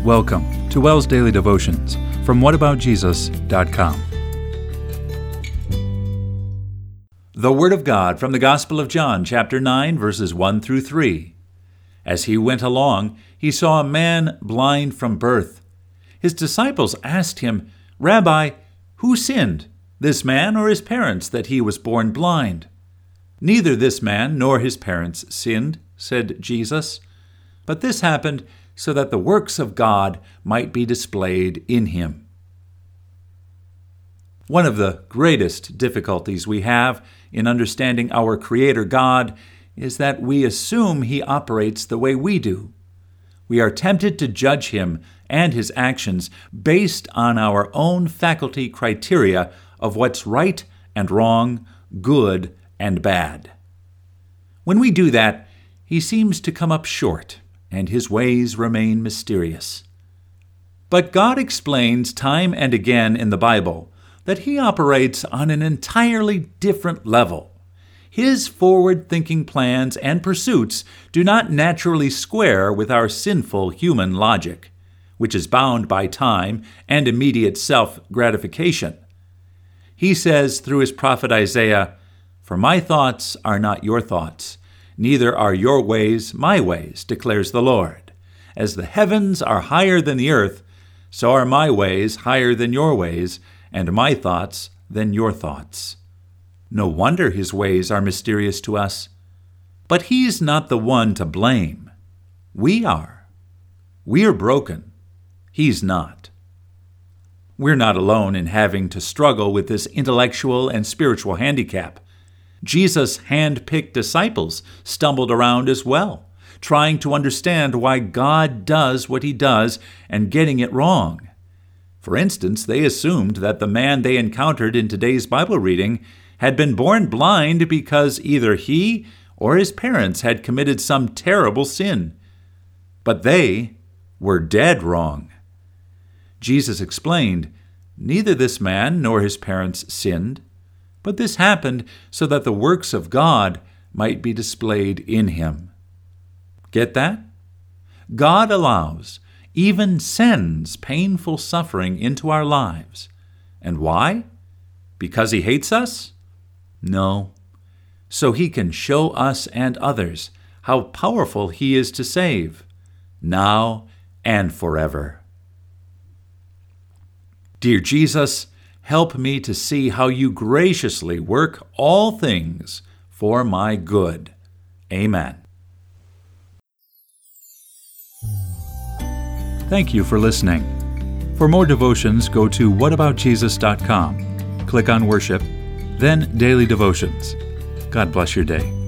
Welcome to WELS Daily Devotions from whataboutjesus.com. The Word of God from the Gospel of John, chapter 9, verses 1 through 3. As he went along, he saw a man blind from birth. His disciples asked him, "Rabbi, who sinned, this man or his parents, that he was born blind?" "Neither this man nor his parents sinned," said Jesus, "but this happened so that the works of God might be displayed in him." One of the greatest difficulties we have in understanding our Creator God is that we assume He operates the way we do. We are tempted to judge Him and His actions based on our own faculty criteria of what's right and wrong, good and bad. When we do that, He seems to come up short, and His ways remain mysterious. But God explains time and again in the Bible that He operates on an entirely different level. His forward-thinking plans and pursuits do not naturally square with our sinful human logic, which is bound by time and immediate self-gratification. He says through his prophet Isaiah, "For my thoughts are not your thoughts, neither are your ways my ways, declares the Lord. As the heavens are higher than the earth, so are my ways higher than your ways, and my thoughts than your thoughts." No wonder His ways are mysterious to us. But He's not the one to blame. We are. We're broken. He's not. We're not alone in having to struggle with this intellectual and spiritual handicap. Jesus' hand-picked disciples stumbled around as well, trying to understand why God does what He does and getting it wrong. For instance, they assumed that the man they encountered in today's Bible reading had been born blind because either he or his parents had committed some terrible sin. But they were dead wrong. Jesus explained, "Neither this man nor his parents sinned, but this happened so that the works of God might be displayed in him." Get that? God allows, even sends painful suffering into our lives. And why? Because He hates us? No. So He can show us and others how powerful He is to save, now and forever. Dear Jesus, help me to see how You graciously work all things for my good. Amen. Thank you for listening. For more devotions, go to whataboutjesus.com. Click on Worship, then Daily Devotions. God bless your day.